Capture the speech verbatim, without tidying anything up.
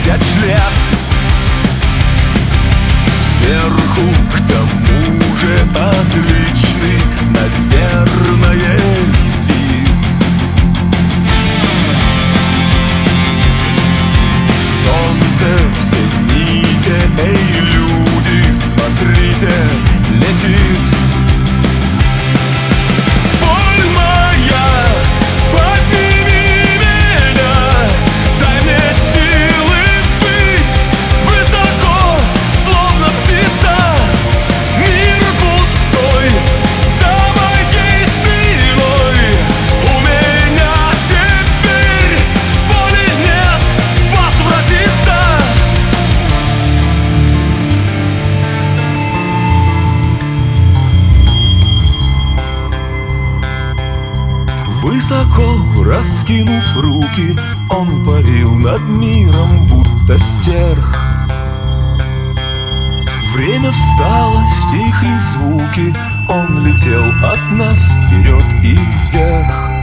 тысяч лет. Сверху к тому же отличный, наверное, вид. Солнце в зените, эй, люди, смотрите, летит. Боль моя, подними меня, дай мне силы быть высоко, словно птица. Мир пустой за моей спиной, у меня теперь воли нет возвратиться. Высоко раскинув руки, он парил над миром, будто стерх. Время встало, стихли звуки, он летел от нас вперед и вверх.